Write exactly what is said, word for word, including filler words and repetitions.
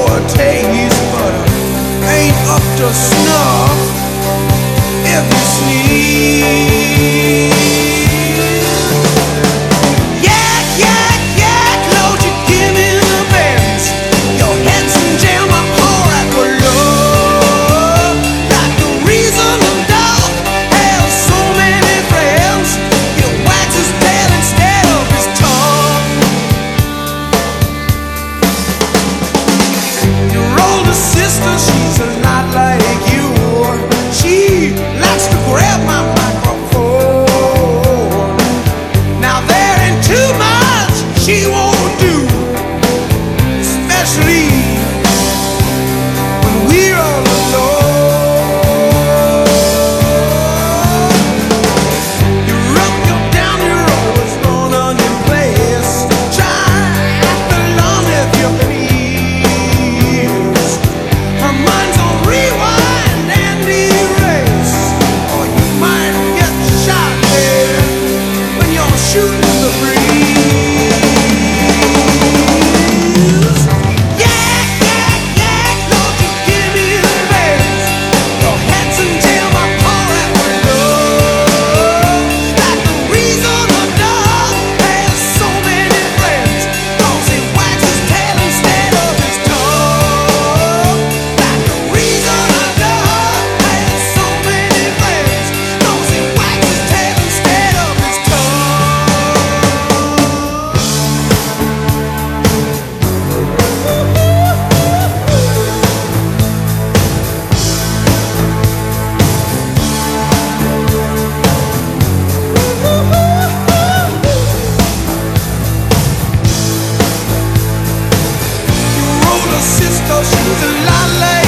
a taste, but I ain't up to snuff. If you sneeze, yak, yak, yak, Lord, you give me the bends. Your head's in jam, my heart with love. Like the reason a dog has so many friends. You wax his tail instead of his tongue. Your older sister, she's a lot like you. She likes to grab my microphone. Now there ain't too much she won't do, especially when we're all alone. You're up, you're down, you're always running in place. Try after long if you please. Her mind's on rewind and erase, or you might get shot there when you're shooting the breeze. Yak, yak, yak, Lord, you give me the bends. Your head's in jail, my poor with love. Like the reason a dog has so many friends, 'cause he wags his tail instead of his tongue. Like the reason a dog has so many friends, 'cause he wags his tail instead of his tongue. Your older sister, she's a lot like